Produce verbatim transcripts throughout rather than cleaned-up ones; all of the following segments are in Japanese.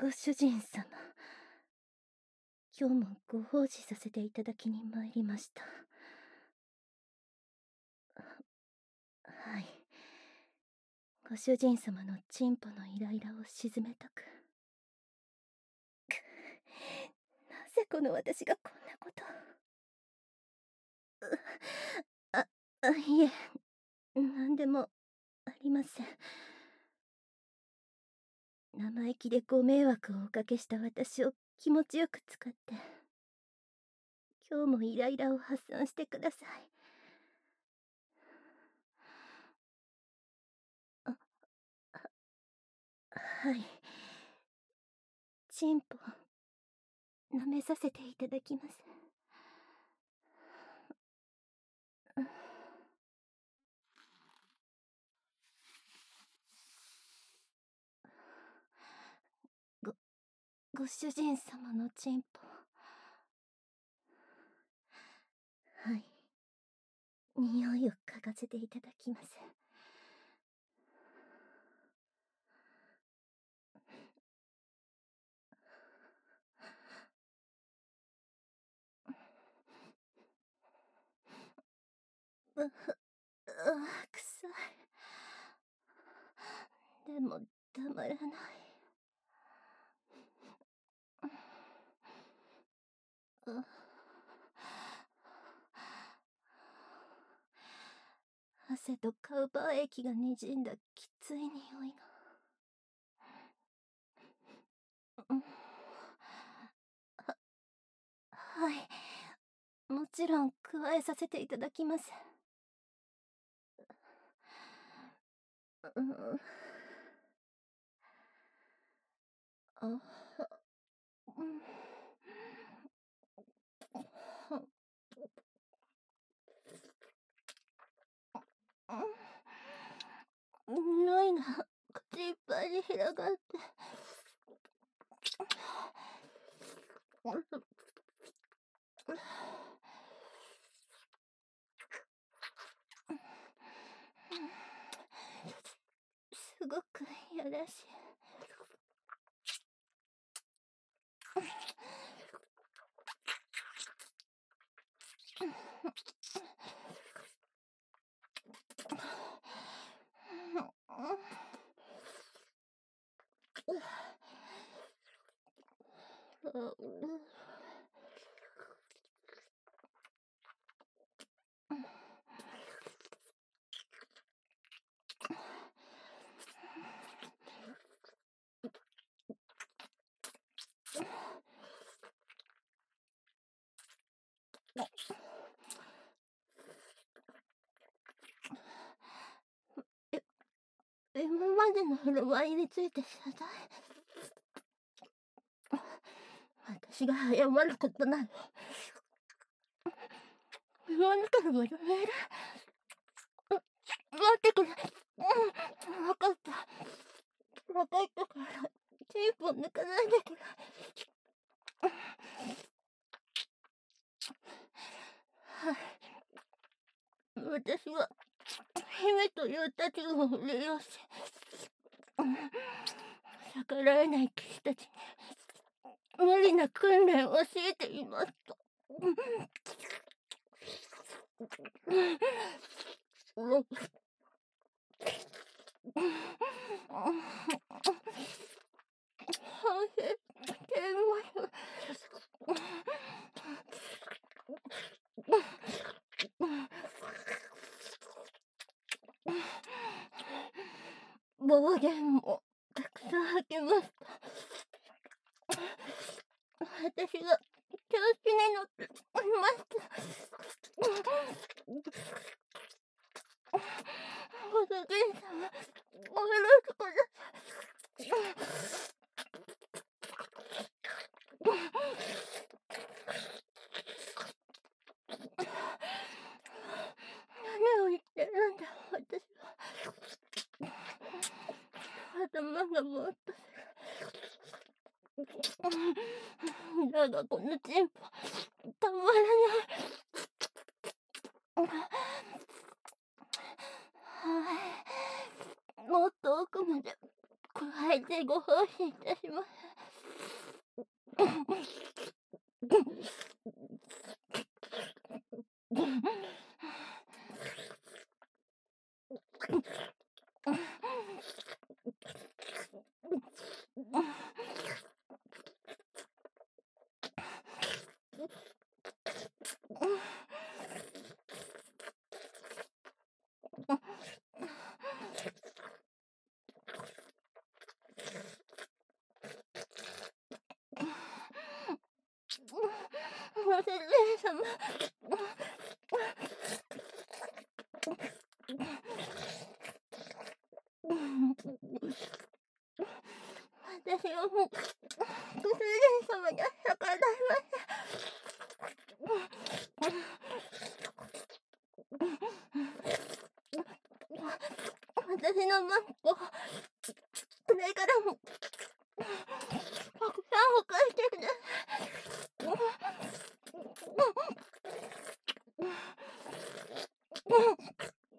ご主人様、今日もご奉仕させていただきに参りました。はい。ご主人様のチンポのイライラを鎮めたく。なぜこの私がこんなこと。あ、あ、いえ、なんでもありません。生意気でご迷惑をおかけした私を気持ちよく使って、今日もイライラを発散してください。あ、はい。チンポ、舐めさせていただきます。ご、ご主人様のチンポ。はい。匂いを嗅がせていただきます。う、う、臭い。でも、たまらない。う、汗とカウパー液がにじんだきつい匂いが。うん、は、はい。もちろん加えさせていただきます。うん、あ、うんうん、匂いが口いっぱいに広がって。すごくいやらしい。え、今までの振る舞いについて謝罪。私が謝ることなの。言わなければやめる。待ってくれ。うん、わかった。わかったから、チンポ抜かないでくれ。はい。私は、姫という立場を利用し、逆らえない騎士たちに、無理な訓練を教えていますと。暴言もたくさん吐きました。私が調子に乗っていました。ご主人様、お許しください。何を言ってるんだ、私は。頭がぼーっとする。だがこのチンポ、たまらない。はい。もっと奥まで加えてご奉仕いたします。 ご主人様。私はもう、ご主人様には逆らいません。私のマンコ、これからも、たくさんお返してください。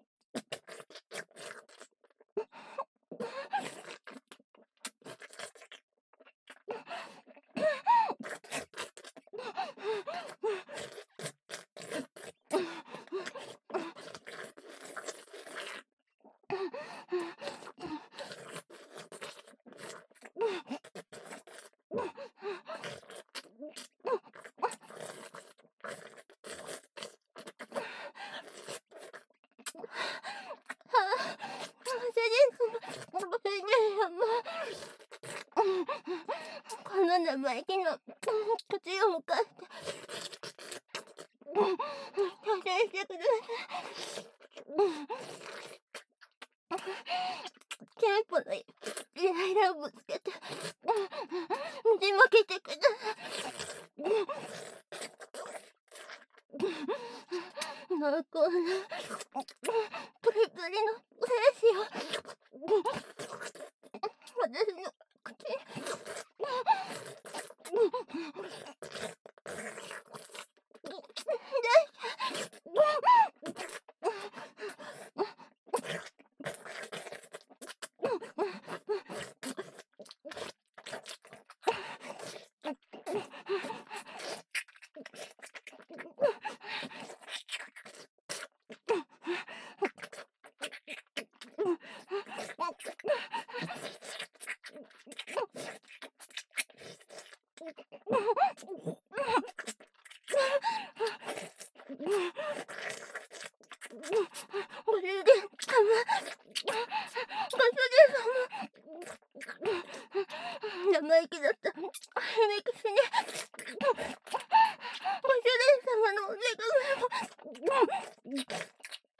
この生意気な口を向かって謝罪してください。テンポのイライラをぶつけてねじ曲げてください。濃厚なプリプリの精子を私の口にご主人様、ご主人様、生意気だった姫騎士にご主人様のお願いをご主人様、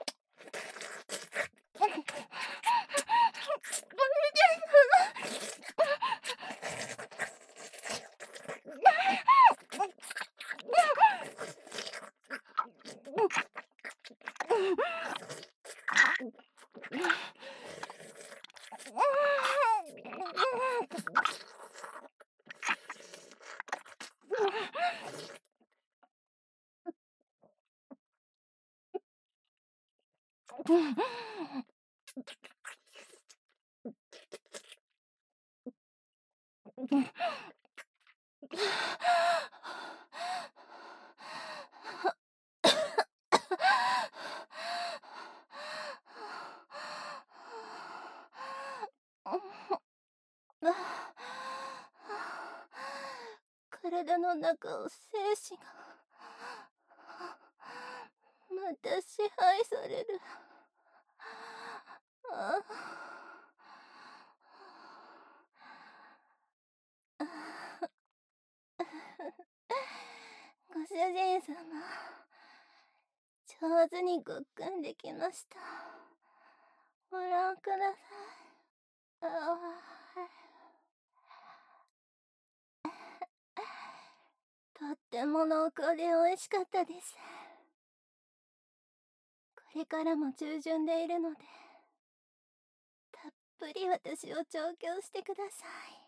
体の中を精子がまた支配される。あご主人様、上手にごっくんできました。ご覧ください。あとっても濃厚で美味しかったです。これからも従順でいるので、たっぷり私を調教してください。